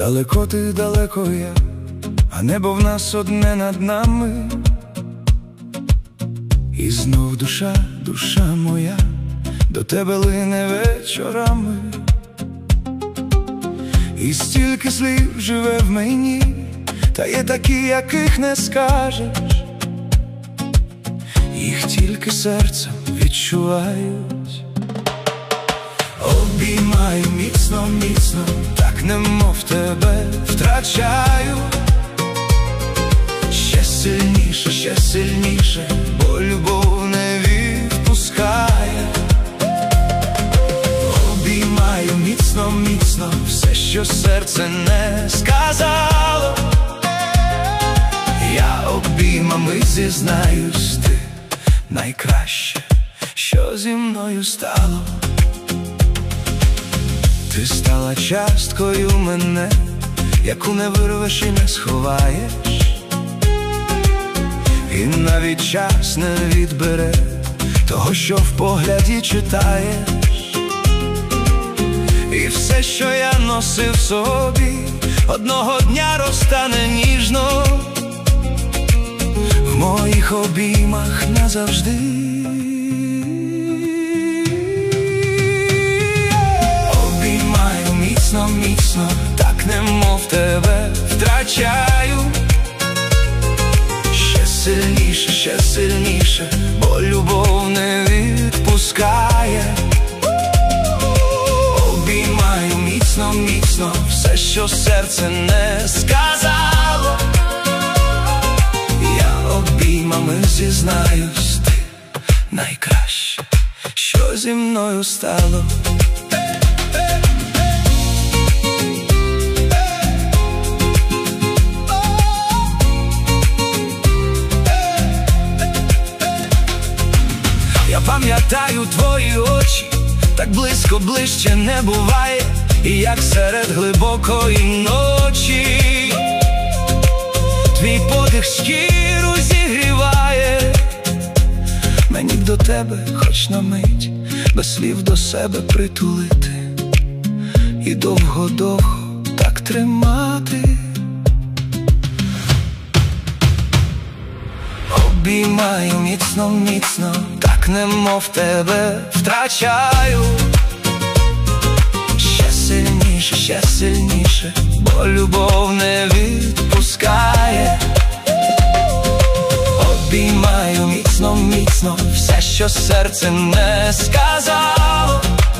Далеко ти, далеко я, а небо в нас одне над нами. І знов душа, душа моя, до тебе лине вечорами. І стільки слів живе в мені, та є такі, яких не скажеш. Їх тільки серцем відчувають. Обіймаю міцно, міцно, так немов тебе втрачаю. Ще сильніше, ще сильніше, бо любов не відпускає. Обіймаю міцно, міцно, все, що серце не сказало. Я обіймами зізнаюсь, ти найкраще, що зі мною стало. Ти стала часткою мене, яку не вирвеш і не сховаєш. І навіть час не відбере того, що в погляді читаєш. І все, що я носив собі, одного дня розтане ніжно в моїх обіймах назавжди. Обіймаю міцно, міцно, так немов тебе втрачаю. Ще сильніше, ще сильніше, бо любов не відпускає. Обіймаю міцно, міцно, все, що серце не сказало. Я обіймами зізнаюсь, ти найкраще, що зі мною стало. Я пам'ятаю твої очі, так близько, ближче не буває. І як серед глибокої ночі твій подих шкіру зігріває. Мені б до тебе хоч на мить, без слів до себе притулити і довго-довго так тримати. Обіймаю міцно, міцно, так немов тебе втрачаю. Ще сильніше, ще сильніше, бо любов не відпускає. Обіймаю міцно, міцно, все, що серце не сказало.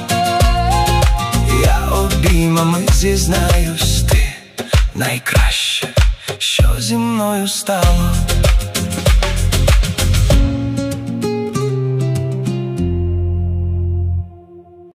Я обіймами зізнаюсь, ти найкраще, що зі мною стало.